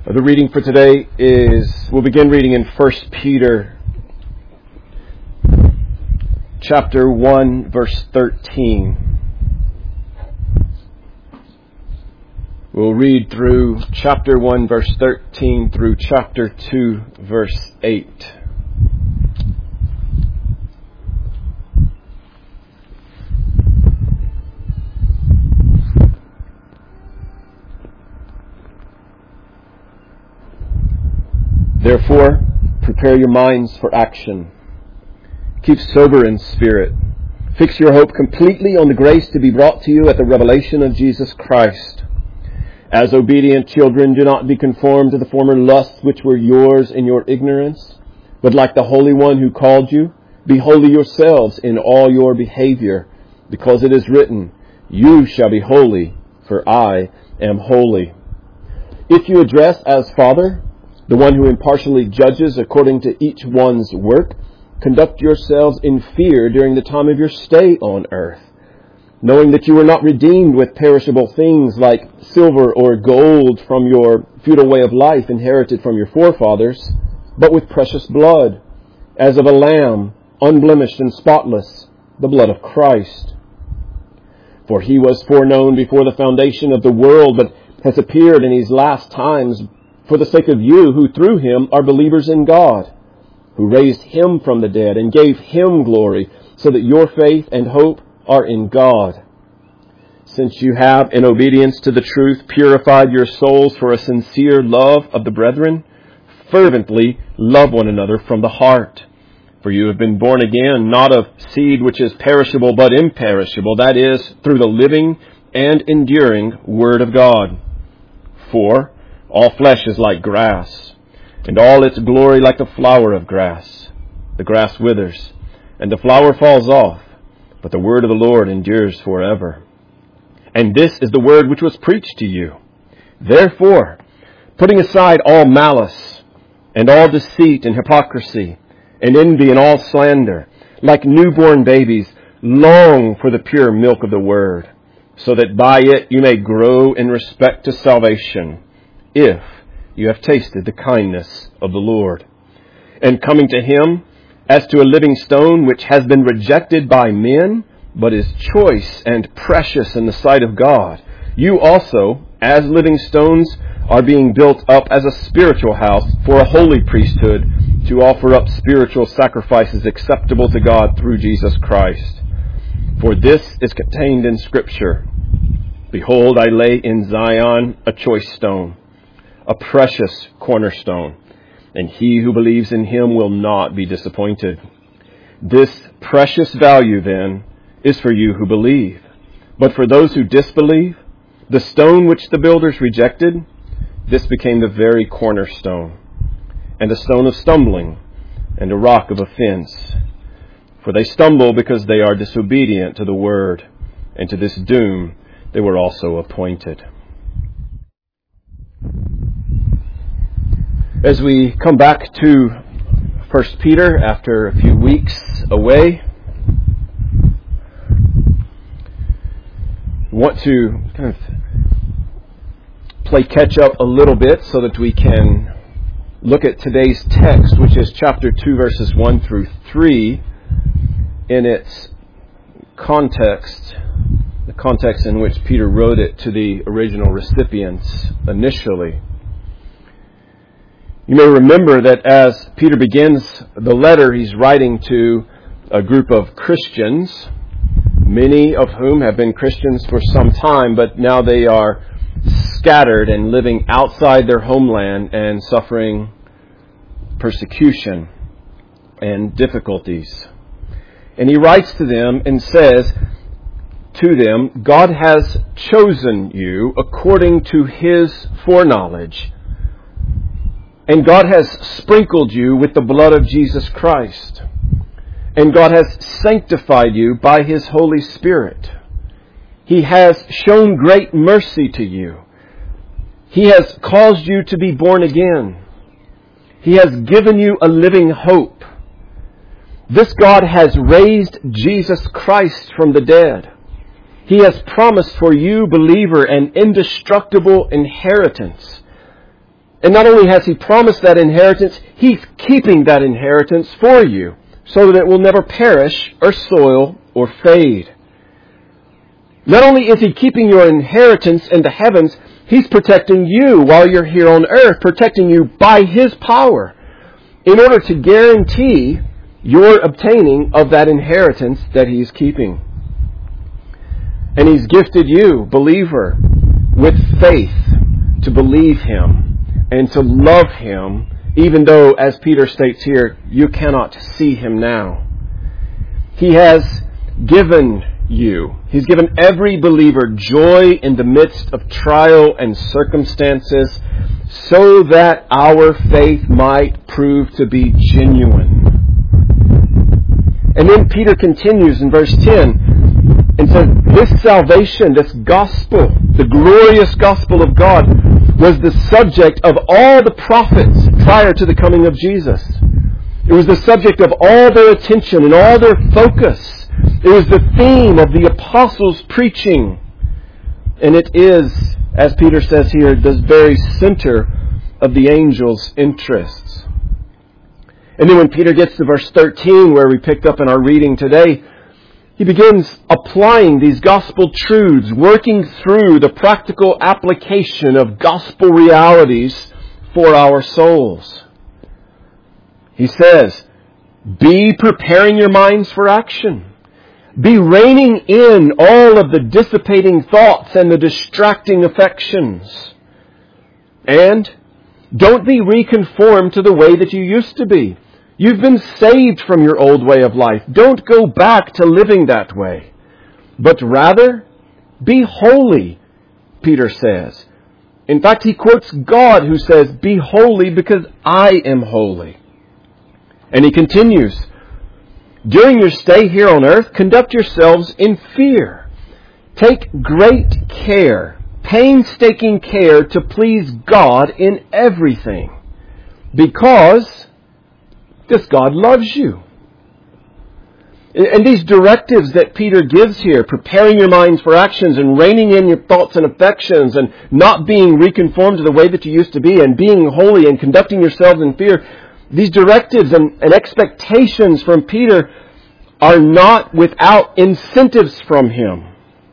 The reading for today we'll begin reading in 1 Peter chapter 1, verse 13. We'll read through chapter 1, verse 13 through chapter 2, verse 8. Therefore, prepare your minds for action. Keep sober in spirit. Fix your hope completely on the grace to be brought to you at the revelation of Jesus Christ. As obedient children, do not be conformed to the former lusts which were yours in your ignorance, but like the Holy One who called you, be holy yourselves in all your behavior, because it is written, "You shall be holy, for I am holy." If you address as Father, the one who impartially judges according to each one's work, conduct yourselves in fear during the time of your stay on earth, knowing that you were not redeemed with perishable things like silver or gold from your futile way of life inherited from your forefathers, but with precious blood, as of a lamb, unblemished and spotless, the blood of Christ. For he was foreknown before the foundation of the world, but has appeared in these last times for the sake of you who through him are believers in God, who raised him from the dead and gave him glory, so that your faith and hope are in God. Since you have, in obedience to the truth, purified your souls for a sincere love of the brethren, fervently love one another from the heart. For you have been born again, not of seed which is perishable but imperishable, that is, through the living and enduring Word of God. For all flesh is like grass, and all its glory like the flower of grass. The grass withers, and the flower falls off, but the word of the Lord endures forever. And this is the word which was preached to you. Therefore, putting aside all malice, and all deceit and hypocrisy, and envy and all slander, like newborn babies, long for the pure milk of the word, so that by it you may grow in respect to salvation, if you have tasted the kindness of the Lord. And coming to him, as to a living stone which has been rejected by men, but is choice and precious in the sight of God, you also, as living stones, are being built up as a spiritual house for a holy priesthood, to offer up spiritual sacrifices acceptable to God through Jesus Christ. For this is contained in Scripture, "Behold, I lay in Zion a choice stone, a precious cornerstone, and he who believes in him will not be disappointed." This precious value, then, is for you who believe. But for those who disbelieve, the stone which the builders rejected, this became the very cornerstone, and a stone of stumbling, and a rock of offense. For they stumble because they are disobedient to the word, and to this doom they were also appointed. As we come back to 1 Peter after a few weeks away, we want to kind of play catch up a little bit so that we can look at today's text, which is chapter 2, verses 1 through 3, in its context, the context in which Peter wrote it to the original recipients initially. You may remember that as Peter begins the letter, he's writing to a group of Christians, many of whom have been Christians for some time, but now they are scattered and living outside their homeland and suffering persecution and difficulties. And he writes to them and says to them, God has chosen you according to his foreknowledge, and God has sprinkled you with the blood of Jesus Christ. And God has sanctified you by his Holy Spirit. He has shown great mercy to you. He has caused you to be born again. He has given you a living hope. This God has raised Jesus Christ from the dead. He has promised for you, believer, an indestructible inheritance. And not only has He promised that inheritance, He's keeping that inheritance for you so that it will never perish or soil or fade. Not only is He keeping your inheritance in the heavens, He's protecting you while you're here on earth, protecting you by His power in order to guarantee your obtaining of that inheritance that He's keeping. And He's gifted you, believer, with faith to believe Him and to love Him, even though, as Peter states here, you cannot see Him now. He has given you. He's given every believer joy in the midst of trial and circumstances so that our faith might prove to be genuine. And then Peter continues in verse 10 and says, this salvation, this gospel, the glorious gospel of God, was the subject of all the prophets prior to the coming of Jesus. It was the subject of all their attention and all their focus. It was the theme of the apostles' preaching. And it is, as Peter says here, the very center of the angels' interests. And then when Peter gets to verse 13, where we picked up in our reading today, he begins applying these gospel truths, working through the practical application of gospel realities for our souls. He says, be preparing your minds for action. Be reining in all of the dissipating thoughts and the distracting affections. And don't be reconformed to the way that you used to be. You've been saved from your old way of life. Don't go back to living that way. But rather, be holy, Peter says. In fact, he quotes God who says, be holy because I am holy. And he continues, during your stay here on earth, conduct yourselves in fear. Take great care, painstaking care to please God in everything. Because God loves you. And these directives that Peter gives here, preparing your minds for actions and reining in your thoughts and affections and not being reconformed to the way that you used to be and being holy and conducting yourselves in fear, these directives and expectations from Peter are not without incentives from him.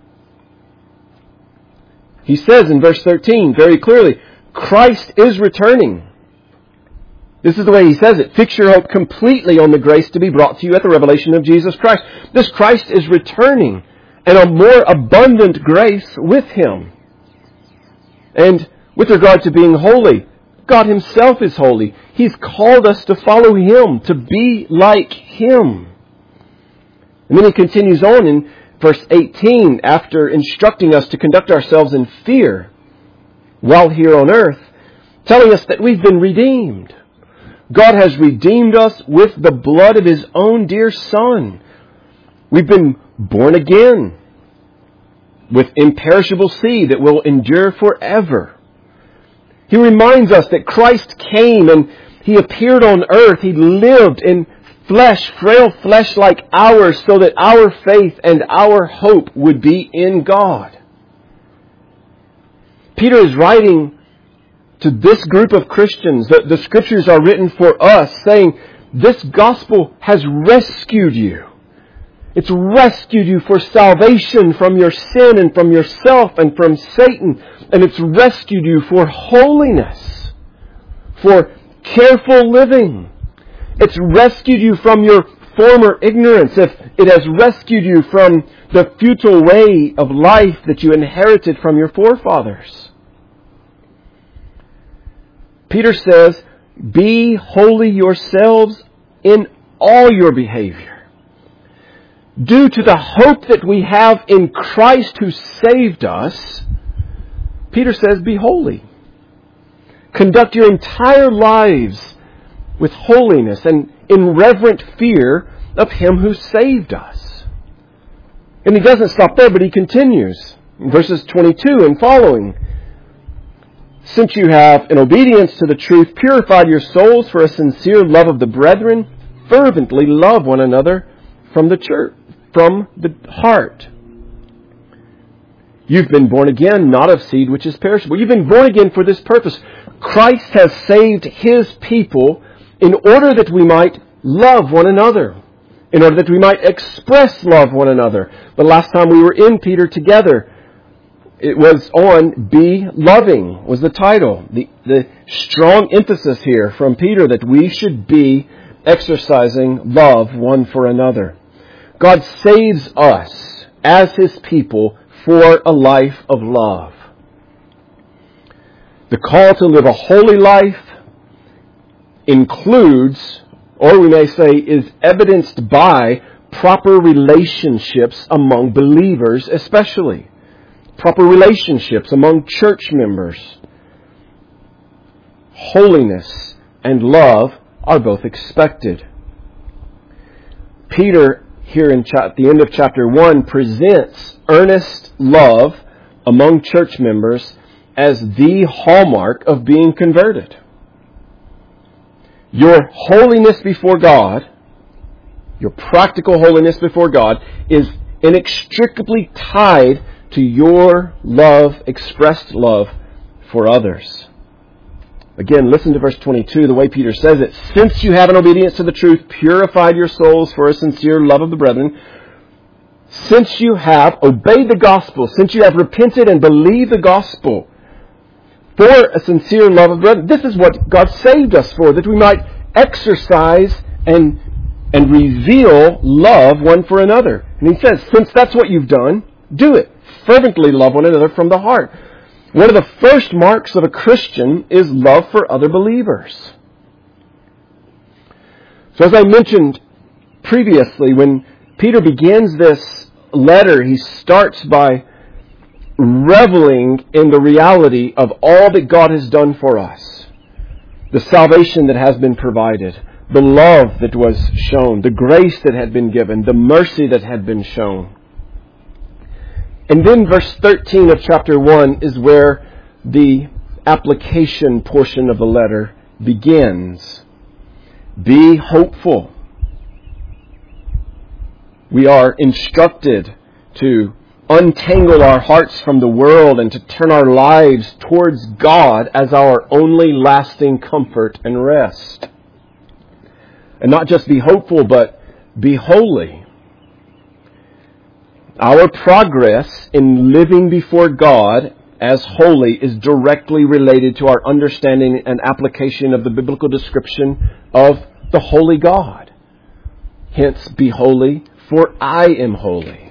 He says in verse 13 very clearly, Christ is returning. This is the way he says it. Fix your hope completely on the grace to be brought to you at the revelation of Jesus Christ. This Christ is returning, and a more abundant grace with Him. And with regard to being holy, God Himself is holy. He's called us to follow Him, to be like Him. And then he continues on in verse 18, after instructing us to conduct ourselves in fear while here on earth, telling us that we've been redeemed. God has redeemed us with the blood of His own dear Son. We've been born again with imperishable seed that will endure forever. He reminds us that Christ came and He appeared on earth. He lived in flesh, frail flesh like ours, so that our faith and our hope would be in God. Peter is writing to this group of Christians. The Scriptures are written for us, saying, this gospel has rescued you. It's rescued you for salvation from your sin and from yourself and from Satan. And it's rescued you for holiness, for careful living. It's rescued you from your former ignorance. It has rescued you from the futile way of life that you inherited from your forefathers. Peter says, be holy yourselves in all your behavior. Due to the hope that we have in Christ who saved us, Peter says, be holy. Conduct your entire lives with holiness and in reverent fear of Him who saved us. And he doesn't stop there, but he continues in verses 22 and following. Since you have, in obedience to the truth, purified your souls for a sincere love of the brethren, fervently love one another from the heart. You've been born again, not of seed which is perishable. You've been born again for this purpose. Christ has saved His people in order that we might love one another, in order that we might express love one another. The last time we were in Peter together, it was on Be Loving was the title. The strong emphasis here from Peter that we should be exercising love one for another. God saves us as His people for a life of love. The call to live a holy life includes, or we may say is evidenced by, proper relationships among believers especially. Proper relationships among church members. Holiness and love are both expected. Peter, here at the end of chapter 1, presents earnest love among church members as the hallmark of being converted. Your holiness before God, your practical holiness before God, is inextricably tied to your love, expressed love for others. Again, listen to verse 22, the way Peter says it. Since you have in obedience to the truth purified your souls for a sincere love of the brethren, since you have obeyed the gospel, since you have repented and believed the gospel for a sincere love of the brethren, this is what God saved us for, that we might exercise and reveal love one for another. And he says, since that's what you've done, do it. Fervently love one another from the heart. One of the first marks of a Christian is love for other believers. So as I mentioned previously, when Peter begins this letter, he starts by reveling in the reality of all that God has done for us. The salvation that has been provided, the love that was shown, the grace that had been given, the mercy that had been shown. And then verse 13 of chapter 1 is where the application portion of the letter begins. Be hopeful. We are instructed to untangle our hearts from the world and to turn our lives towards God as our only lasting comfort and rest. And not just be hopeful, but be holy. Our progress in living before God as holy is directly related to our understanding and application of the biblical description of the holy God. Hence, be holy, for I am holy.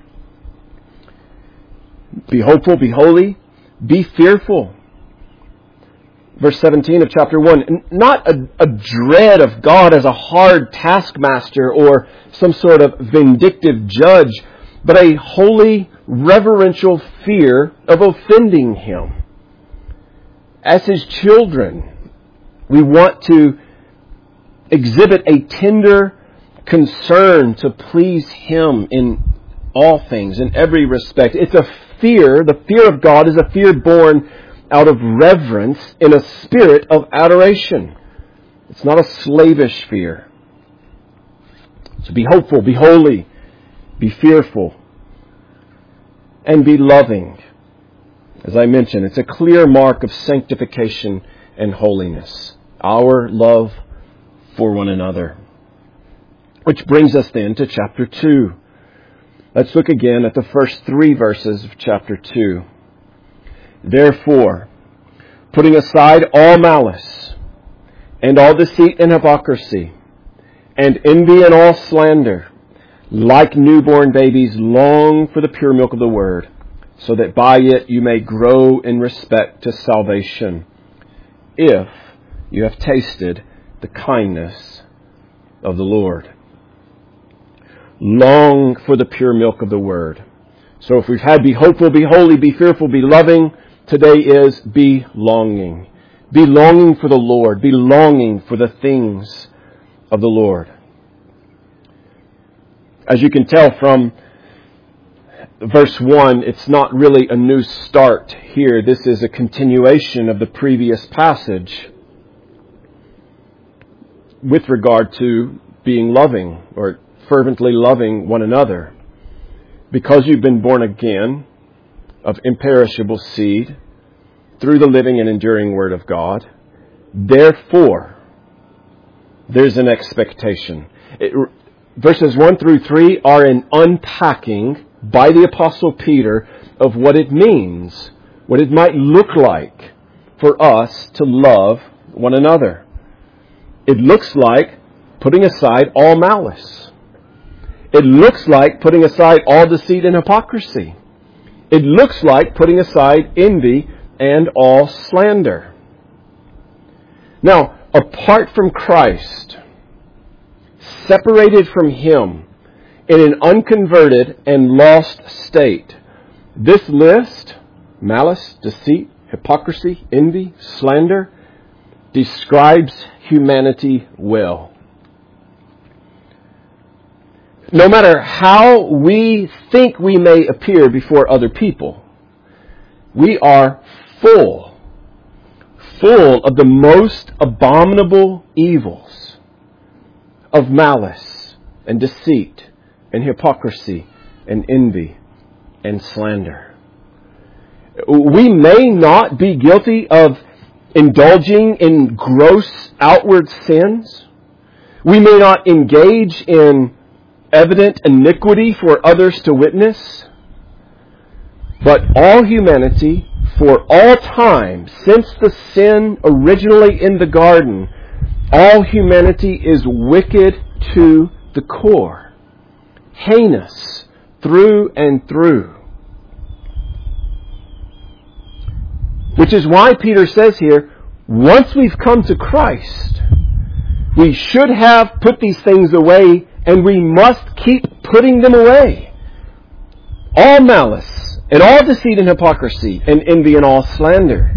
Be hopeful, be holy, be fearful. Verse 17 of chapter 1, not a dread of God as a hard taskmaster or some sort of vindictive judge, but a holy, reverential fear of offending Him. As His children, we want to exhibit a tender concern to please Him in all things, in every respect. It's a fear, the fear of God is a fear born out of reverence in a spirit of adoration. It's not a slavish fear. So be hopeful, be holy, be fearful, and be loving. As I mentioned, it's a clear mark of sanctification and holiness. Our love for one another. Which brings us then to chapter 2. Let's look again at the first 3 verses of chapter 2. Therefore, putting aside all malice, and all deceit and hypocrisy, and envy and all slander, like newborn babies, long for the pure milk of the word, so that by it you may grow in respect to salvation, if you have tasted the kindness of the Lord. Long for the pure milk of the word. So if we've had be hopeful, be holy, be fearful, be loving, today is be longing. Be longing for the Lord. Be longing for the things of the Lord. As you can tell from verse 1, it's not really a new start here. This is a continuation of the previous passage with regard to being loving or fervently loving one another. Because you've been born again of imperishable seed, through the living and enduring Word of God. Therefore, there's an expectation. Verses 1 through 3 are an unpacking by the Apostle Peter of what it means, what it might look like for us to love one another. It looks like putting aside all malice. It looks like putting aside all deceit and hypocrisy. It looks like putting aside envy and all slander. Now, apart from Christ, separated from Him, in an unconverted and lost state, this list, malice, deceit, hypocrisy, envy, slander, describes humanity well. No matter how we think we may appear before other people, we are full of the most abominable evils of malice and deceit and hypocrisy and envy and slander. We may not be guilty of indulging in gross outward sins. We may not engage in evident iniquity for others to witness. But all humanity, for all time, since the sin originally in the garden, all humanity is wicked to the core. Heinous through and through. Which is why Peter says here, once we've come to Christ, we should have put these things away, and we must keep putting them away. All malice, and all deceit and hypocrisy, and envy and all slander.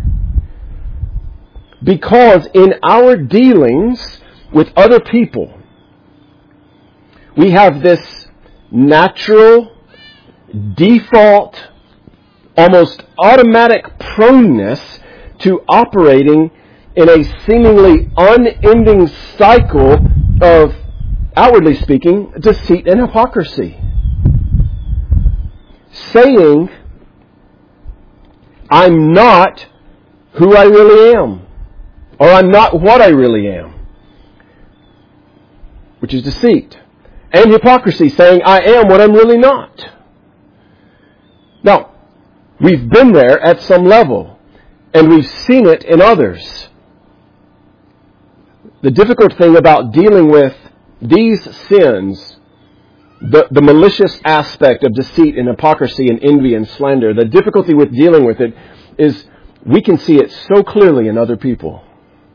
Because in our dealings with other people, we have this natural, default, almost automatic proneness to operating in a seemingly unending cycle of, outwardly speaking, deceit and hypocrisy. Saying, I'm not who I really am, or I'm not what I really am, which is deceit. And hypocrisy, saying, I am what I'm really not. Now, we've been there at some level, and we've seen it in others. The difficult thing about dealing with these sins, the malicious aspect of deceit and hypocrisy and envy and slander, the difficulty with dealing with it is we can see it so clearly in other people.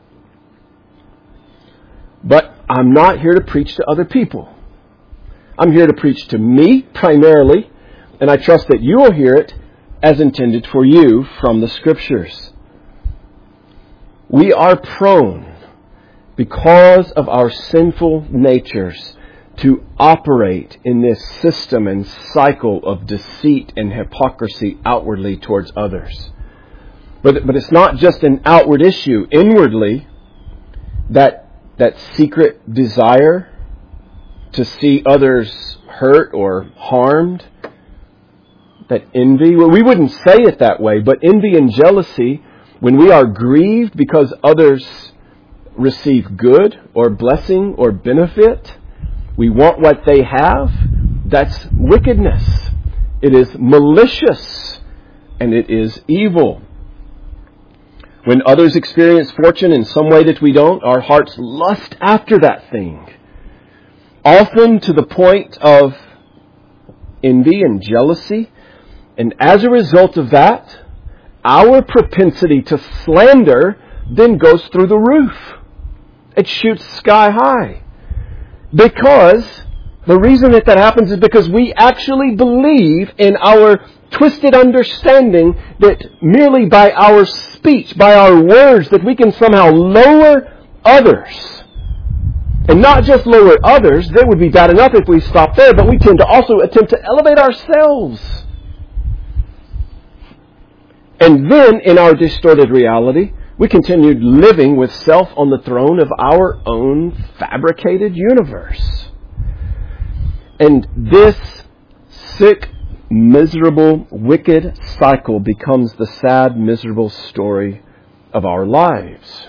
But I'm not here to preach to other people. I'm here to preach to me primarily, and I trust that you will hear it as intended for you from the Scriptures. We are prone, because of our sinful natures, to operate in this system and cycle of deceit and hypocrisy outwardly towards others. But it's not just an outward issue. Inwardly, that secret desire to see others hurt or harmed, that envy, well, we wouldn't say it that way, but envy and jealousy, when we are grieved because others receive good or blessing or benefit, we want what they have, that's wickedness. It is malicious and it is evil. When others experience fortune in some way that we don't, our hearts lust after that thing. Often to the point of envy and jealousy. And as a result of that, our propensity to slander then goes through the roof. It shoots sky high. Because the reason that happens is because we actually believe in our twisted understanding that merely by our speech, by our words, that we can somehow lower others. And not just lower others, that would be bad enough if we stop there, but we tend to also attempt to elevate ourselves. And then, in our distorted reality, we continued living with self on the throne of our own fabricated universe. And this sick, miserable, wicked cycle becomes the sad, miserable story of our lives.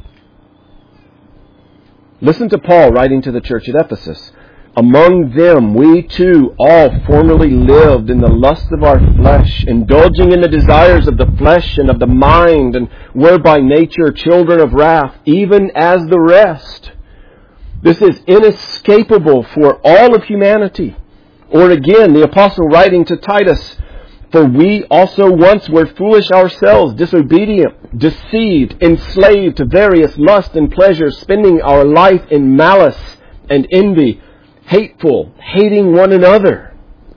Listen to Paul writing to the church at Ephesus. Among them we too all formerly lived in the lust of our flesh, indulging in the desires of the flesh and of the mind, and were by nature children of wrath, even as the rest. This is inescapable for all of humanity. Or again, the apostle writing to Titus, for we also once were foolish ourselves, disobedient, deceived, enslaved to various lusts and pleasures, spending our life in malice and envy, hateful, hating one another.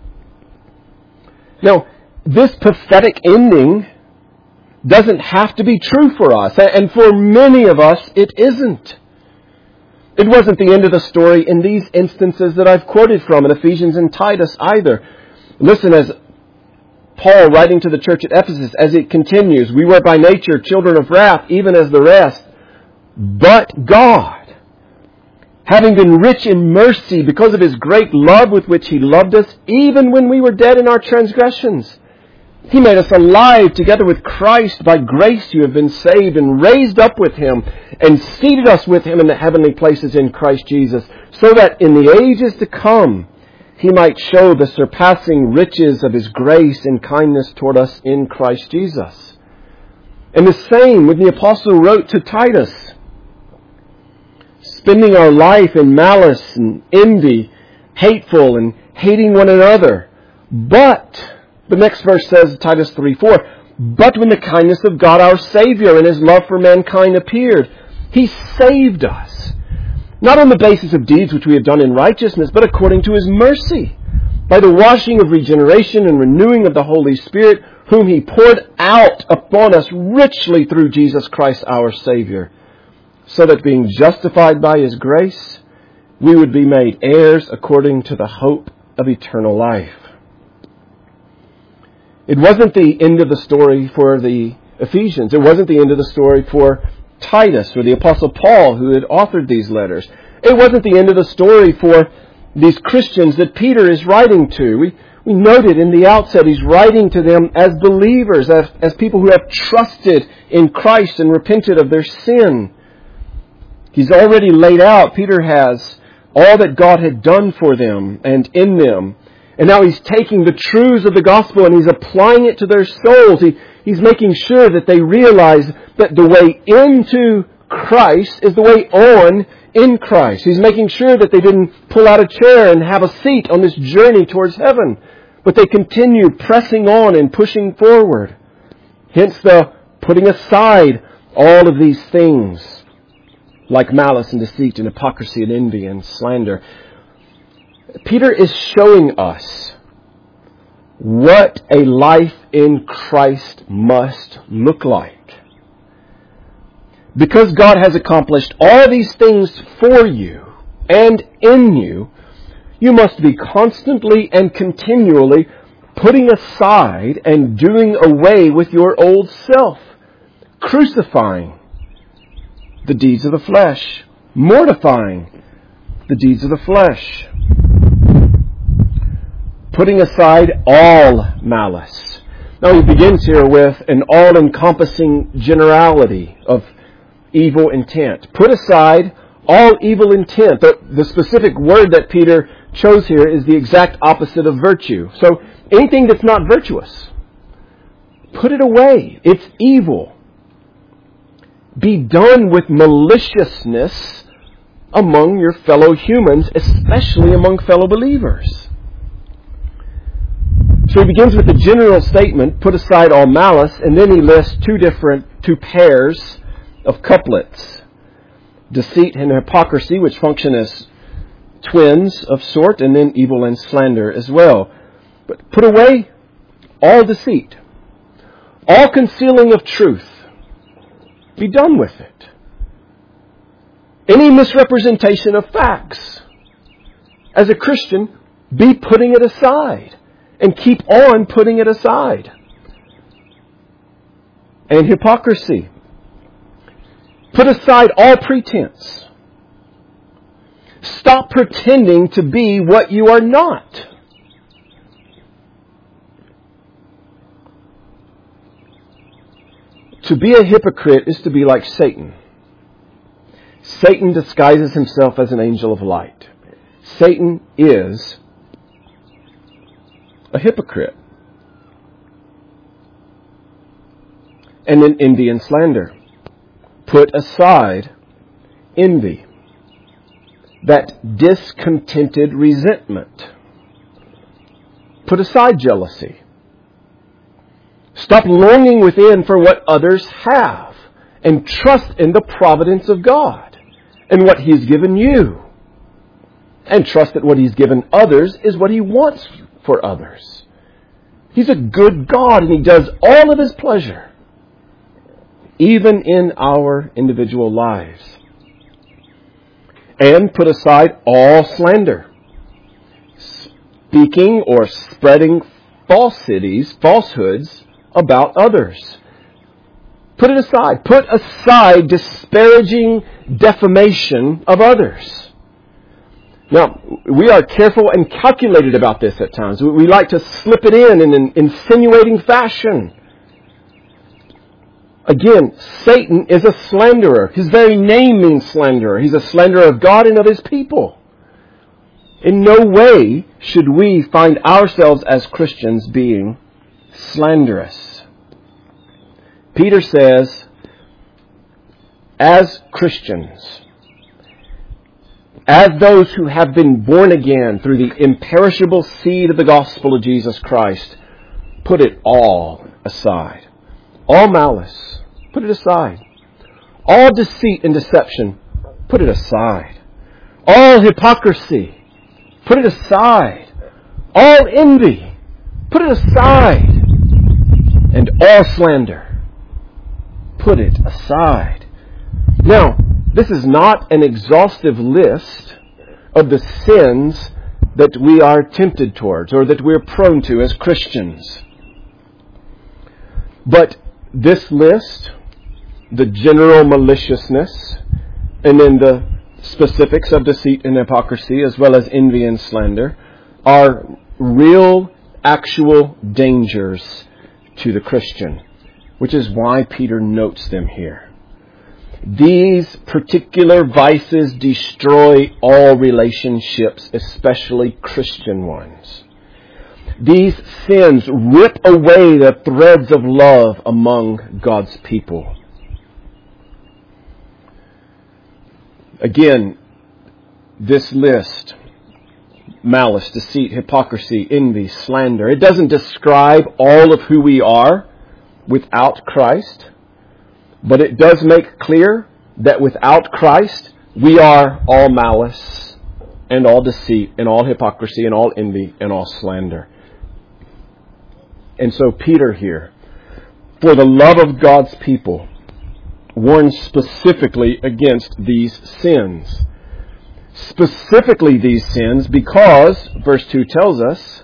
Now, this pathetic ending doesn't have to be true for us, and for many of us it isn't. It wasn't the end of the story in these instances that I've quoted from in Ephesians and Titus either. Listen, as Paul writing to the church at Ephesus, as it continues, we were by nature children of wrath, even as the rest. But God, having been rich in mercy because of His great love with which He loved us, even when we were dead in our transgressions, He made us alive together with Christ. By grace you have been saved, and raised up with Him, and seated us with Him in the heavenly places in Christ Jesus, so that in the ages to come He might show the surpassing riches of His grace and kindness toward us in Christ Jesus. And the same when the apostle wrote to Titus, spending our life in malice and envy, hateful and hating one another. But, the next verse says, Titus 3:4, but when the kindness of God our Savior and His love for mankind appeared, He saved us, not on the basis of deeds which we have done in righteousness, but according to His mercy, by the washing of regeneration and renewing of the Holy Spirit, whom He poured out upon us richly through Jesus Christ our Savior, so that being justified by His grace, we would be made heirs according to the hope of eternal life. It wasn't the end of the story for the Ephesians. It wasn't the end of the story for Titus or the Apostle Paul, who had authored these letters. It wasn't the end of the story for these Christians that Peter is writing to. We noted in the outset he's writing to them as believers, as people who have trusted in Christ and repented of their sin. He's already laid out, Peter has, all that God had done for them and in them. And now he's taking the truths of the gospel and he's applying it to their souls. He's making sure that they realize that the way into Christ is the way on in Christ. He's making sure that they didn't pull out a chair and have a seat on this journey towards heaven, but they continue pressing on and pushing forward. Hence the putting aside all of these things, like malice and deceit and hypocrisy and envy and slander. Peter is showing us what a life in Christ must look like. Because God has accomplished all these things for you and in you, you must be constantly and continually putting aside and doing away with your old self, crucifying the deeds of the flesh, mortifying the deeds of the flesh, putting aside all malice. Now he begins here with an all-encompassing generality of evil intent. Put aside all evil intent. The specific word that Peter chose here is the exact opposite of virtue. So anything that's not virtuous, put it away. It's evil. Be done with maliciousness among your fellow humans, especially among fellow believers. So he begins with the general statement, put aside all malice, and then he lists two pairs of couplets. Deceit and hypocrisy, which function as twins of sort, and then evil and slander as well. But put away all deceit, all concealing of truth. Be done with it. Any misrepresentation of facts. As a Christian, be putting it aside. And keep on putting it aside. And hypocrisy. Put aside all pretense. Stop pretending to be what you are not. To be a hypocrite is to be like Satan. Satan disguises himself as an angel of light. Satan is a hypocrite. And then envy and slander. Put aside envy. That discontented resentment. Put aside jealousy. Stop longing within for what others have and trust in the providence of God and what He's given you. And trust that what He's given others is what He wants for others. He's a good God and He does all of His pleasure, even in our individual lives. And put aside all slander, speaking or spreading falsehoods about others. Put it aside. Put aside disparaging defamation of others. Now, we are careful and calculated about this at times. We like to slip it in an insinuating fashion. Again, Satan is a slanderer. His very name means slanderer. He's a slanderer of God and of His people. In no way should we find ourselves as Christians being slanderous. Peter says, as Christians, as those who have been born again through the imperishable seed of the gospel of Jesus Christ, put it all aside. All malice, put it aside. All deceit and deception, put it aside. All hypocrisy, put it aside. All envy, put it aside. And all slander, put it aside. Now, this is not an exhaustive list of the sins that we are tempted towards or that we're prone to as Christians. But this list, the general maliciousness, and then the specifics of deceit and hypocrisy, as well as envy and slander, are real, actual dangers to the Christian, which is why Peter notes them here. These particular vices destroy all relationships, especially Christian ones. These sins rip away the threads of love among God's people. Again, this list, malice, deceit, hypocrisy, envy, slander, it doesn't describe all of who we are without Christ, but it does make clear that without Christ, we are all malice and all deceit and all hypocrisy and all envy and all slander. And so Peter here, for the love of God's people, warns specifically against these sins. Specifically these sins because, verse 2 tells us,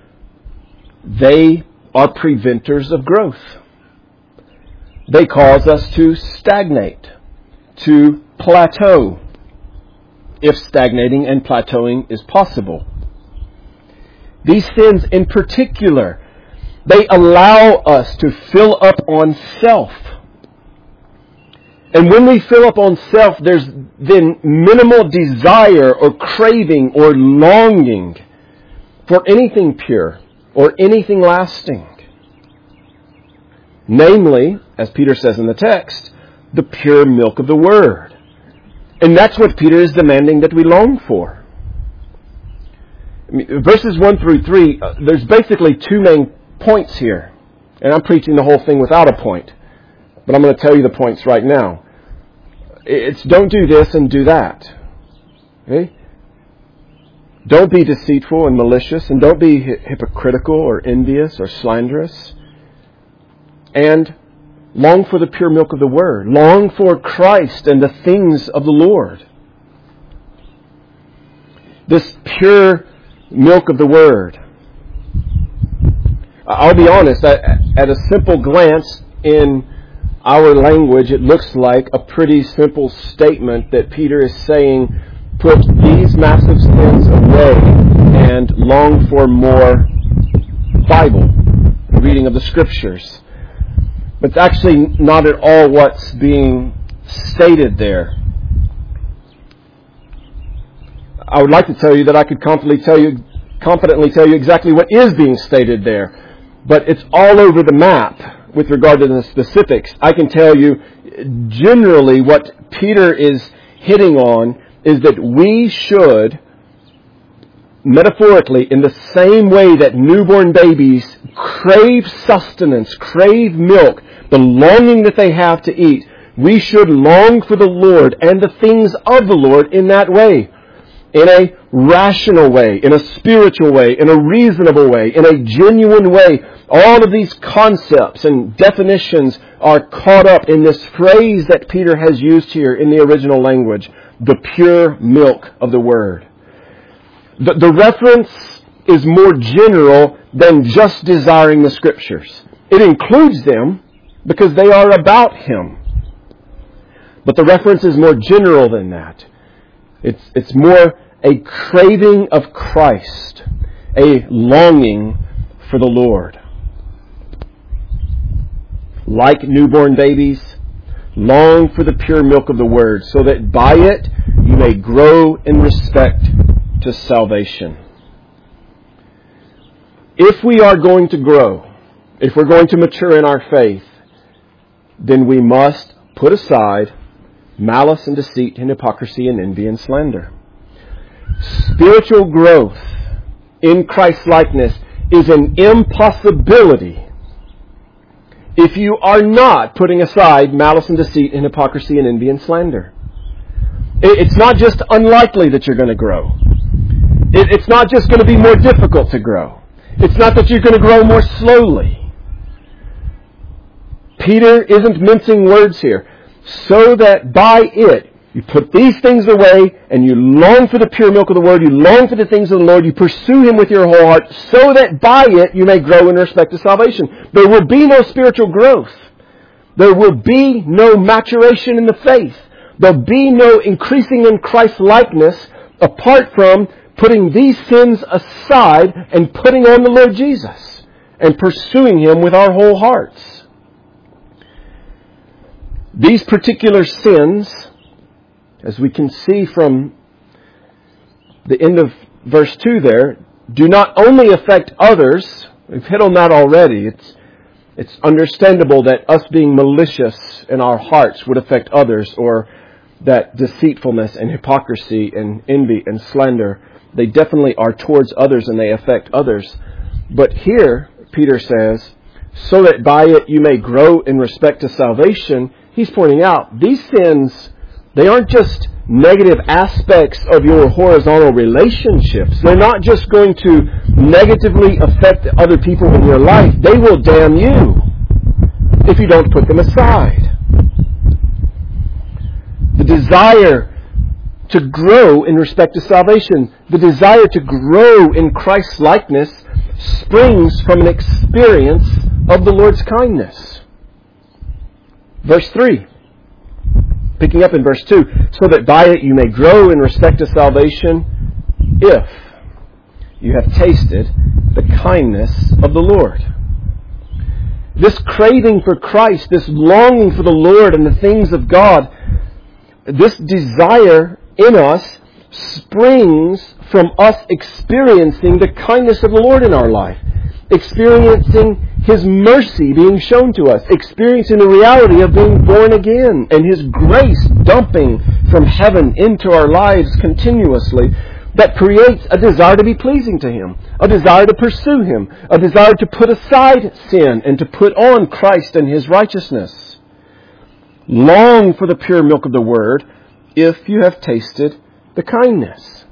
they are preventers of growth. They cause us to stagnate, to plateau, if stagnating and plateauing is possible. These sins in particular, they allow us to fill up on self. And when we fill up on self, there's then minimal desire or craving or longing for anything pure or anything lasting. Namely, as Peter says in the text, the pure milk of the Word. And that's what Peter is demanding that we long for. Verses 1 through 3, there's basically two main points here. And I'm preaching the whole thing without a point. But I'm going to tell you the points right now. It's don't do this and do that. Okay? Don't be deceitful and malicious, and don't be hypocritical or envious or slanderous. And long for the pure milk of the Word. Long for Christ and the things of the Lord. This pure milk of the Word. I'll be honest, at a simple glance in our language, it looks like a pretty simple statement that Peter is saying, put these massive sins away and long for more Bible, reading of the Scriptures. But it's actually not at all what's being stated there. I would like to tell you that I could confidently tell you exactly what is being stated there. But it's all over the map with regard to the specifics. I can tell you generally what Peter is hitting on is that we should, metaphorically, in the same way that newborn babies crave sustenance, crave milk, the longing that they have to eat, we should long for the Lord and the things of the Lord in that way. In a rational way, in a spiritual way, in a reasonable way, in a genuine way. All of these concepts and definitions are caught up in this phrase that Peter has used here in the original language, the pure milk of the Word. The reference is more general than just desiring the Scriptures. It includes them because they are about Him. But the reference is more general than that. It's more a craving of Christ, a longing for the Lord. Like newborn babies, long for the pure milk of the Word, so that by it you may grow in respect to salvation. If we are going to grow, if we're going to mature in our faith, then we must put aside malice and deceit and hypocrisy and envy and slander. Spiritual growth in Christ-likeness is an impossibility if you are not putting aside malice and deceit and hypocrisy and envy and slander. It's not just unlikely that you're going to grow. It's not just going to be more difficult to grow. It's not that you're going to grow more slowly. Peter isn't mincing words here. So that by it, you put these things away and you long for the pure milk of the Word, you long for the things of the Lord, you pursue Him with your whole heart, so that by it you may grow in respect to salvation. There will be no spiritual growth. There will be no maturation in the faith. There will be no increasing in Christ-likeness apart from putting these sins aside and putting on the Lord Jesus and pursuing Him with our whole hearts. These particular sins, as we can see from the end of verse 2 there, do not only affect others. We've hit on that already. It's understandable that us being malicious in our hearts would affect others, or that deceitfulness and hypocrisy and envy and slander, they definitely are towards others and they affect others. But here, Peter says, so that by it you may grow in respect to salvation. He's pointing out these sins, they aren't just negative aspects of your horizontal relationships. They're not just going to negatively affect other people in your life. They will damn you if you don't put them aside. The desire to grow in respect to salvation, the desire to grow in Christ's likeness, springs from an experience of the Lord's kindness. Verse 3. Picking up in verse 2, so that by it you may grow in respect to salvation, if you have tasted the kindness of the Lord. This craving for Christ, this longing for the Lord and the things of God, this desire in us springs from us experiencing the kindness of the Lord in our life, experiencing His mercy being shown to us, experiencing the reality of being born again, and His grace dumping from heaven into our lives continuously, that creates a desire to be pleasing to Him, a desire to pursue Him, a desire to put aside sin and to put on Christ and His righteousness. Long for the pure milk of the Word, if you have tasted the kindness.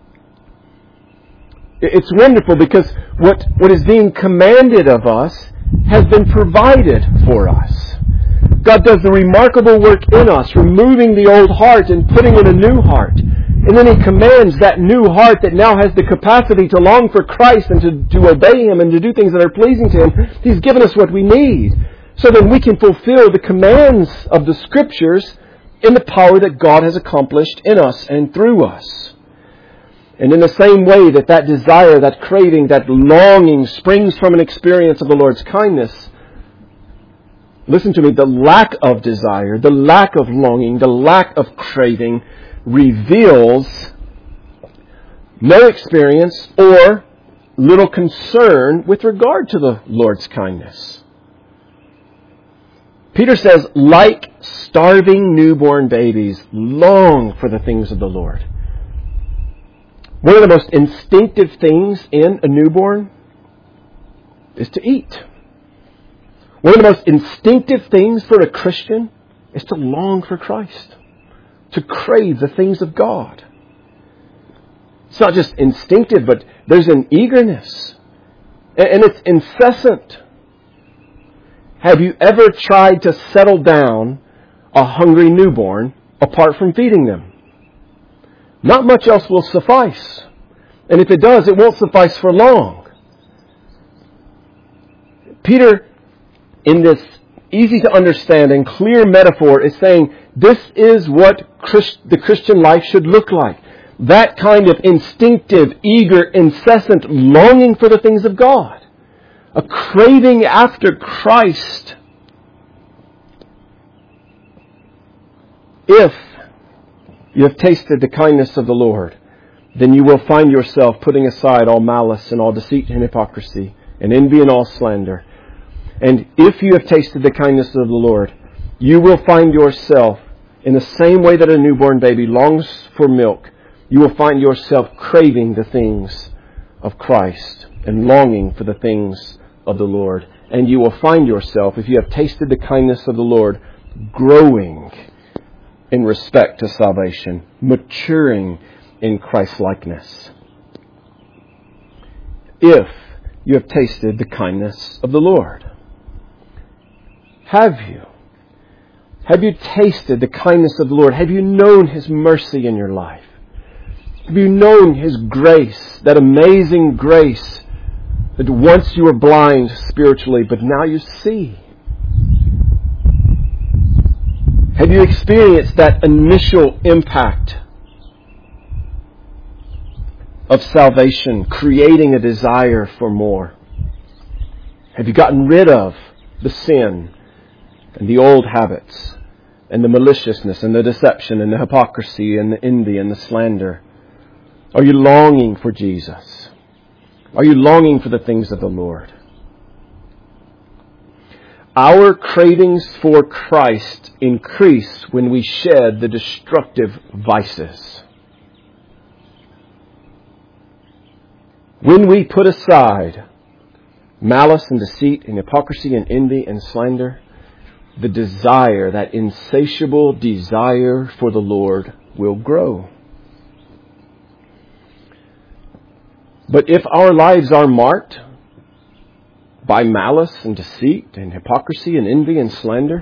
It's wonderful because what is being commanded of us has been provided for us. God does the remarkable work in us, removing the old heart and putting in a new heart. And then He commands that new heart that now has the capacity to long for Christ and to obey Him and to do things that are pleasing to Him. He's given us what we need so that we can fulfill the commands of the Scriptures in the power that God has accomplished in us and through us. And in the same way that desire, that craving, that longing springs from an experience of the Lord's kindness, listen to me, the lack of desire, the lack of longing, the lack of craving reveals no experience or little concern with regard to the Lord's kindness. Peter says, like starving newborn babies, long for the things of the Lord. One of the most instinctive things in a newborn is to eat. One of the most instinctive things for a Christian is to long for Christ, to crave the things of God. It's not just instinctive, but there's an eagerness, and it's incessant. Have you ever tried to settle down a hungry newborn apart from feeding them? Not much else will suffice. And if it does, it won't suffice for long. Peter, in this easy to understand and clear metaphor, is saying this is what the Christian life should look like. That kind of instinctive, eager, incessant longing for the things of God. A craving after Christ. If you have tasted the kindness of the Lord, then you will find yourself putting aside all malice and all deceit and hypocrisy and envy and all slander. And if you have tasted the kindness of the Lord, you will find yourself, in the same way that a newborn baby longs for milk, you will find yourself craving the things of Christ and longing for the things of the Lord. And you will find yourself, if you have tasted the kindness of the Lord, growing in respect to salvation, maturing in Christ-likeness. If you have tasted the kindness of the Lord. Have you? Have you tasted the kindness of the Lord? Have you known His mercy in your life? Have you known His grace, that amazing grace that once you were blind spiritually, but now you see? Have you experienced that initial impact of salvation, creating a desire for more? Have you gotten rid of the sin and the old habits and the maliciousness and the deception and the hypocrisy and the envy and the slander? Are you longing for Jesus? Are you longing for the things of the Lord? Our cravings for Christ increase when we shed the destructive vices. When we put aside malice and deceit and hypocrisy and envy and slander, the desire, that insatiable desire for the Lord, will grow. But if our lives are marked by malice and deceit and hypocrisy and envy and slander,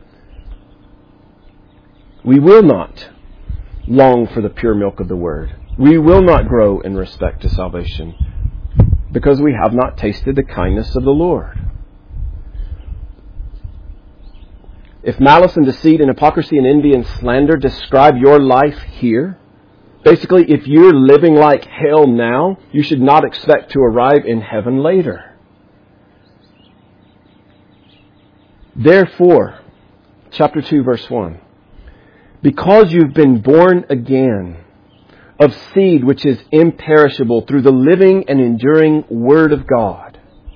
we will not long for the pure milk of the Word. We will not grow in respect to salvation because we have not tasted the kindness of the Lord. If malice and deceit and hypocrisy and envy and slander describe your life here, basically, if you're living like hell now, you should not expect to arrive in heaven later. Therefore, chapter 2, verse 1, because you've been born again of seed which is imperishable through the living and enduring Word of God,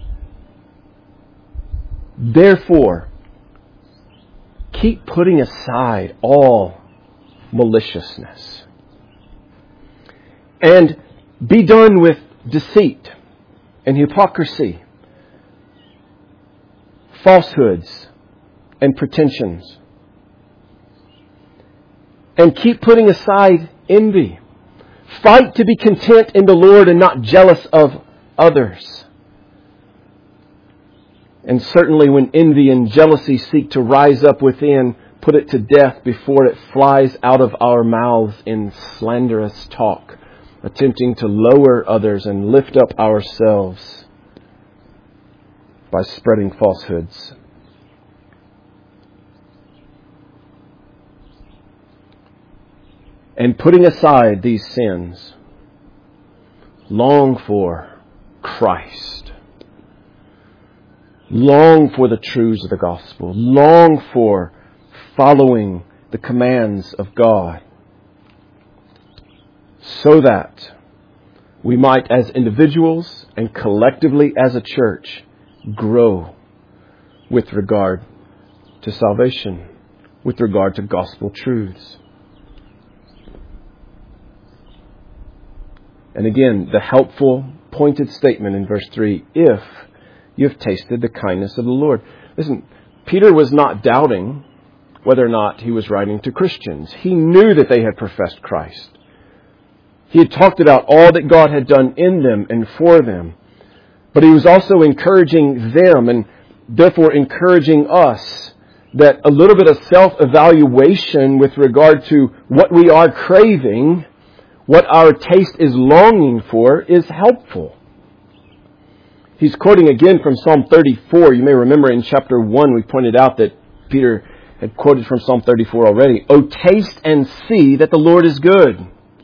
therefore, keep putting aside all maliciousness. And be done with deceit and hypocrisy, falsehoods and pretensions. And keep putting aside envy. Fight to be content in the Lord and not jealous of others. And certainly when envy and jealousy seek to rise up within, put it to death before it flies out of our mouths in slanderous talk, attempting to lower others and lift up ourselves by spreading falsehoods. And putting aside these sins, long for Christ. long for the truths of the gospel, long for following the commands of God, so that we might, as individuals and collectively as a church, grow with regard to salvation, with regard to gospel truths. And again, the helpful, pointed statement in verse 3, if you have tasted the kindness of the Lord. Listen, Peter was not doubting whether or not he was writing to Christians. He knew that they had professed Christ. He had talked about all that God had done in them and for them. But he was also encouraging them and therefore encouraging us that a little bit of self-evaluation with regard to what we are craving, what our taste is longing for, is helpful. He's quoting again from Psalm 34. You may remember in chapter 1 we pointed out that Peter had quoted from Psalm 34 already. "O taste and see that the Lord is good.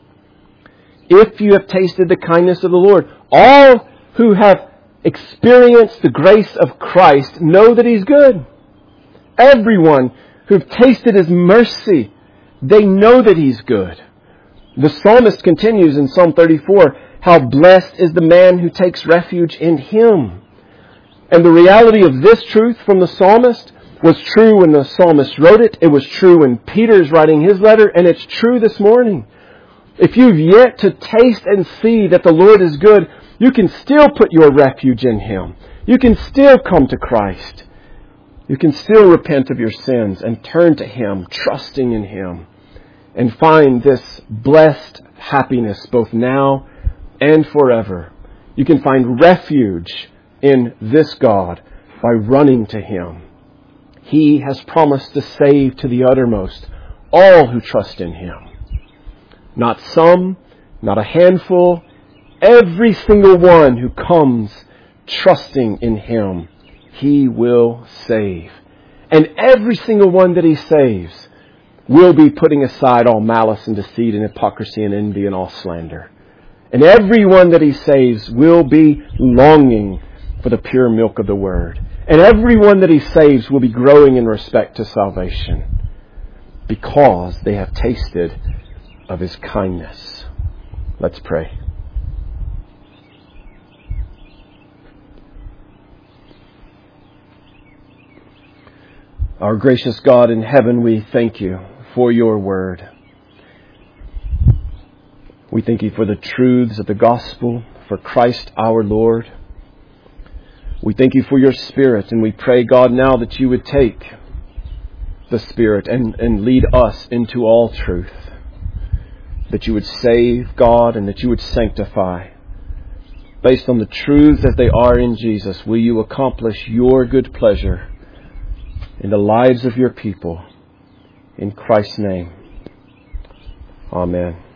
If you have tasted the kindness of the Lord." All who have experienced the grace of Christ know that He's good. Everyone who've tasted His mercy, they know that He's good. The psalmist continues in Psalm 34, how blessed is the man who takes refuge in Him. And the reality of this truth from the psalmist was true when the psalmist wrote it. It was true when Peter's writing his letter, and it's true this morning. If you've yet to taste and see that the Lord is good, you can still put your refuge in Him. You can still come to Christ. You can still repent of your sins and turn to Him, trusting in Him, and find this blessed happiness both now and forever. You can find refuge in this God by running to Him. He has promised to save to the uttermost all who trust in Him. Not some, not a handful, every single one who comes trusting in Him, He will save. And every single one that He saves will be putting aside all malice and deceit and hypocrisy and envy and all slander. And everyone that He saves will be longing for the pure milk of the Word. And everyone that He saves will be growing in respect to salvation because they have tasted of His kindness. Let's pray. Our gracious God in heaven, we thank You for Your Word. We thank You for the truths of the gospel, for Christ our Lord. We thank You for Your Spirit, and we pray, God, now that You would take the Spirit and lead us into all truth. That You would save, God, and that You would sanctify. Based on the truths as they are in Jesus, will You accomplish Your good pleasure in the lives of Your people. In Christ's name, amen.